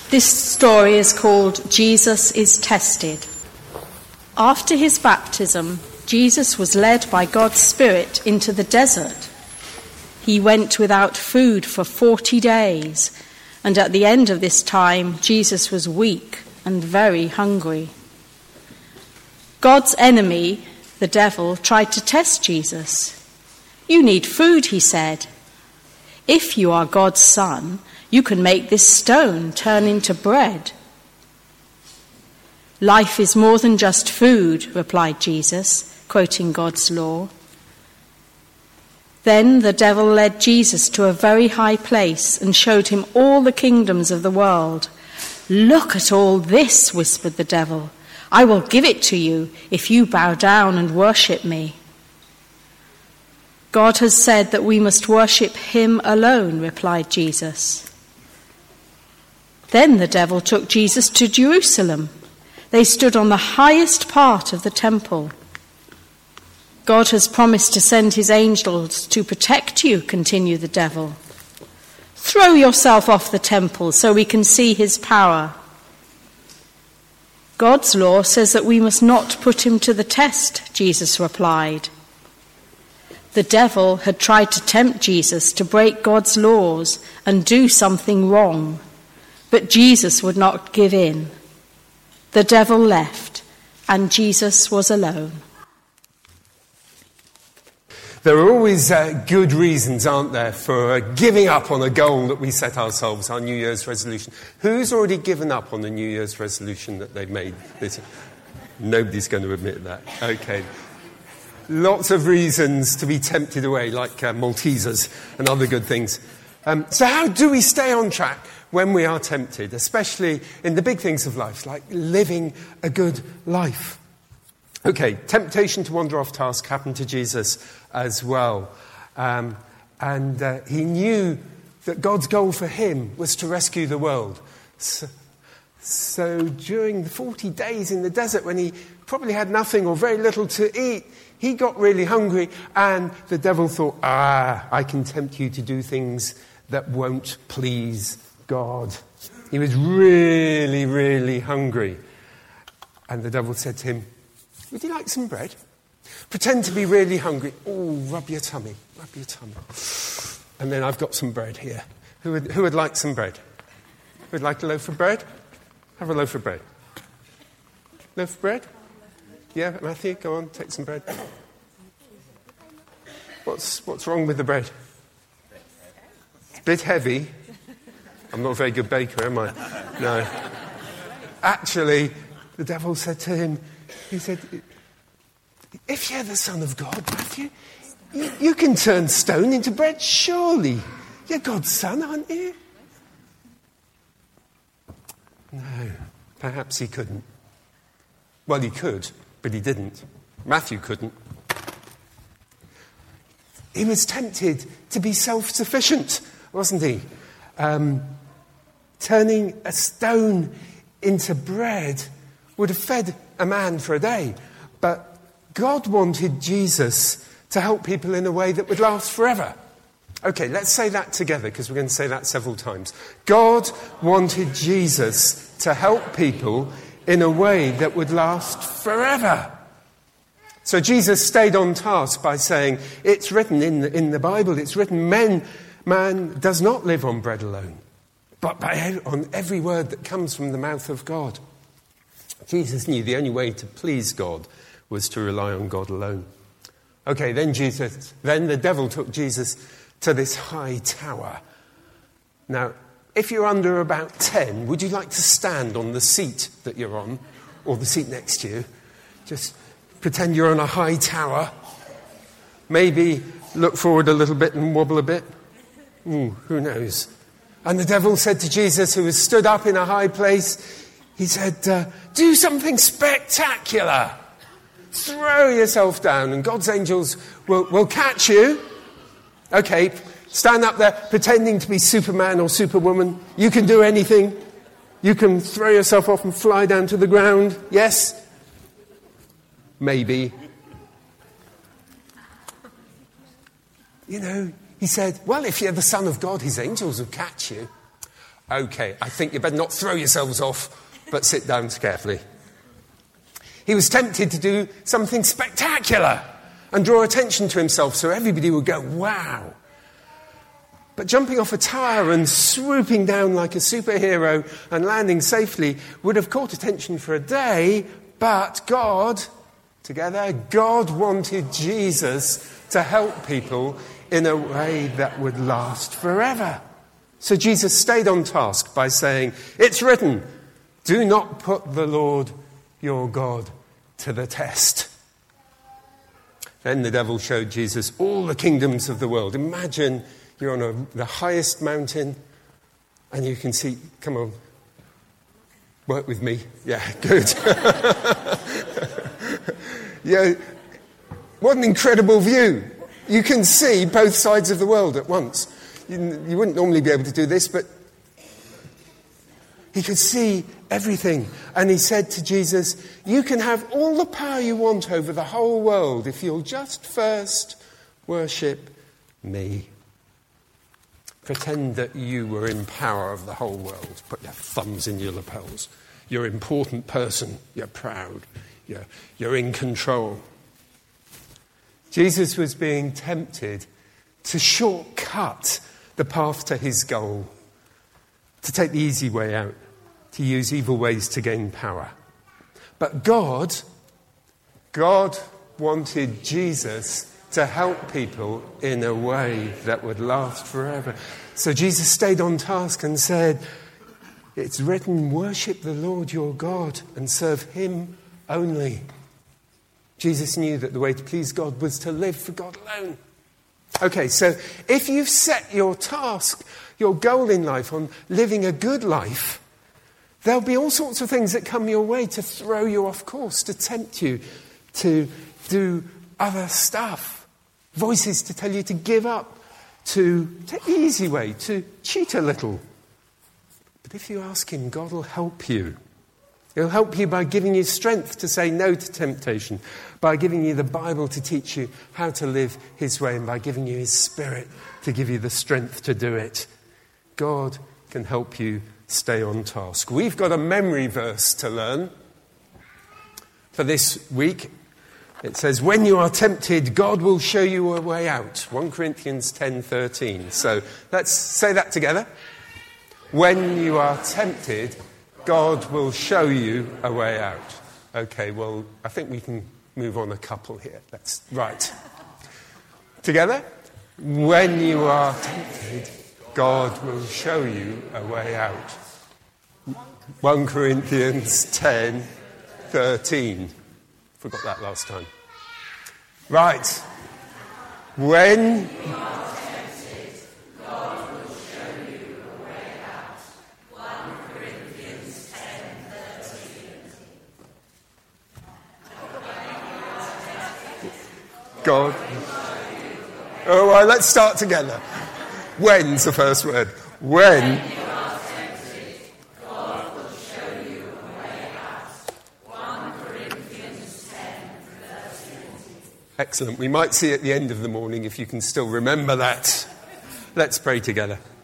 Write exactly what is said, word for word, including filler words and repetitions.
This story is called Jesus is Tested. After his baptism, Jesus was led by God's Spirit into the desert. He went without food for forty days, and at the end of this time, Jesus was weak and very hungry. God's enemy, the devil, tried to test Jesus. "You need food," he said. "If you are God's son, you can make this stone turn into bread." "Life is more than just food," replied Jesus, quoting God's law. Then the devil led Jesus to a very high place and showed him all the kingdoms of the world. "Look at all this," whispered the devil. "I will give it to you if you bow down and worship me." "God has said that we must worship him alone," replied Jesus. Then the devil took Jesus to Jerusalem. They stood on the highest part of the temple. "God has promised to send his angels to protect you," continued the devil. "Throw yourself off the temple so we can see his power." "God's law says that we must not put him to the test," Jesus replied. The devil had tried to tempt Jesus to break God's laws and do something wrong, but Jesus would not give in. The devil left, and Jesus was alone. There are always uh, good reasons, aren't there, for uh, giving up on a goal that we set ourselves, our New Year's resolution. Who's already given up on the New Year's resolution that they've made? This? Nobody's going to admit that. Okay. Lots of reasons to be tempted away, like uh, Maltesers and other good things. Um, so how do we stay on track when we are tempted, especially in the big things of life, like living a good life? Okay, temptation to wander off task happened to Jesus as well. Um, and uh, he knew that God's goal for him was to rescue the world. So, so during the forty days in the desert, when he probably had nothing or very little to eat, he got really hungry, and the devil thought, ah, I can tempt you to do things that won't please God. He was really, really hungry. And the devil said to him, "Would you like some bread? Pretend to be really hungry. Oh, rub your tummy, rub your tummy. And then I've got some bread here. Who would, who would like some bread? Who would like a loaf of bread? Have a loaf of bread. Loaf of bread? Yeah, Matthew, go on, take some bread. What's, what's wrong with the bread? It's a bit heavy. I'm not a very good baker, am I? No. Actually, the devil said to him, he said, "If you're the Son of God, Matthew, you, you can turn stone into bread, surely. You're God's son, aren't you?" No, perhaps he couldn't. Well, he could, but he didn't. Matthew couldn't. He was tempted to be self-sufficient, wasn't he? Um, turning a stone into bread would have fed a man for a day. But God wanted Jesus to help people in a way that would last forever. Okay, let's say that together, because we're going to say that several times. God wanted Jesus to help people in a way that would last forever. So Jesus stayed on task by saying, it's written in the, in the Bible, it's written, men, man does not live on bread alone, but by, on every word that comes from the mouth of God. Jesus knew the only way to please God was to rely on God alone. Okay, then Jesus, then the devil took Jesus to this high tower. Now, if you're under about ten, would you like to stand on the seat that you're on, or the seat next to you? Just pretend you're on a high tower. Maybe look forward a little bit and wobble a bit. Ooh, who knows? And the devil said to Jesus, who was stood up in a high place, he said, uh, do something spectacular. Throw yourself down and God's angels will, will catch you. Okay, stand up there pretending to be Superman or Superwoman. You can do anything. You can throw yourself off and fly down to the ground. Yes? Maybe. You know, he said, well, if you're the Son of God, his angels will catch you. Okay, I think you better not throw yourselves off, but sit down carefully. He was tempted to do something spectacular and draw attention to himself so everybody would go, wow. But jumping off a tower and swooping down like a superhero and landing safely would have caught attention for a day, but God, together, God wanted Jesus to help people in a way that would last forever. So Jesus stayed on task by saying, it's written, do not put the Lord your God to the test. Then the devil showed Jesus all the kingdoms of the world. Imagine you're on a, the highest mountain and you can see, come on, work with me. Yeah, good. Yeah, what an incredible view. You can see both sides of the world at once. You, you wouldn't normally be able to do this, but he could see everything. And he said to Jesus, you can have all the power you want over the whole world if you'll just first worship me. Pretend that you were in power of the whole world. Put your thumbs in your lapels. You're an important person. You're proud. You're, you're in control. Jesus was being tempted to shortcut the path to his goal, to take the easy way out, to use evil ways to gain power. But God, God wanted Jesus to help people in a way that would last forever. So Jesus stayed on task and said, it's written, worship the Lord your God and serve him only. Jesus knew that the way to please God was to live for God alone. Okay, so if you've set your task, your goal in life on living a good life, there'll be all sorts of things that come your way to throw you off course, to tempt you to do other stuff. Voices to tell you to give up, to take the easy way, to cheat a little. But if you ask him, God will help you. He'll help you by giving you strength to say no to temptation, by giving you the Bible to teach you how to live his way, and by giving you his Spirit to give you the strength to do it. God can help you stay on task. We've got a memory verse to learn for this week. It says, when you are tempted, God will show you a way out. First Corinthians ten thirteen. So let's say that together. When you are tempted, God will show you a way out. Okay, well, I think we can move on a couple here. That's right. Together. When you are tempted, God will show you a way out. First Corinthians ten thirteen. Forgot that last time. Right. When you are tempted, God will show you a way out. First Corinthians ten thirteen. God. Oh, well, let's start together. When's the first word? When. Excellent. We might see at the end of the morning if you can still remember that. Let's pray together.